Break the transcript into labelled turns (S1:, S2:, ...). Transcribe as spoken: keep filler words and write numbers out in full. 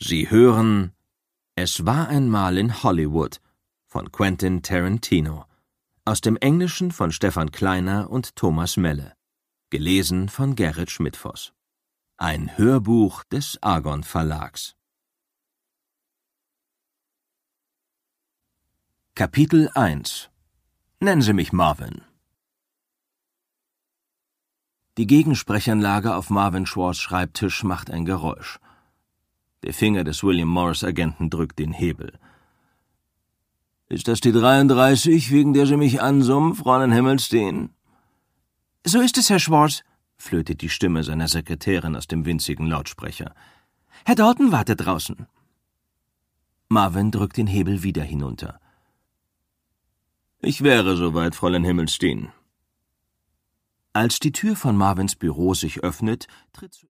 S1: Sie hören »Es war einmal in Hollywood« von Quentin Tarantino, aus dem Englischen von Stefan Kleiner und Thomas Melle, gelesen von Gerrit Schmidtfoß. Ein Hörbuch des Argon Verlags. Kapitel eins. Nennen Sie mich Marvin. Die Gegensprechanlage auf Marvin Schwartz' Schreibtisch macht ein Geräusch. Der Finger des William Morris-Agenten drückt den Hebel. »Ist das die dreiunddreißig, wegen der Sie mich ansummen, Fräulein Himmelstein?« »So ist es, Herr Schwartz«, flötet die Stimme seiner Sekretärin aus dem winzigen Lautsprecher. »Herr Dalton wartet draußen.« Marvin drückt den Hebel wieder hinunter. »Ich wäre soweit, Fräulein Himmelstein.« Als die Tür von Marvins Büro sich öffnet, tritt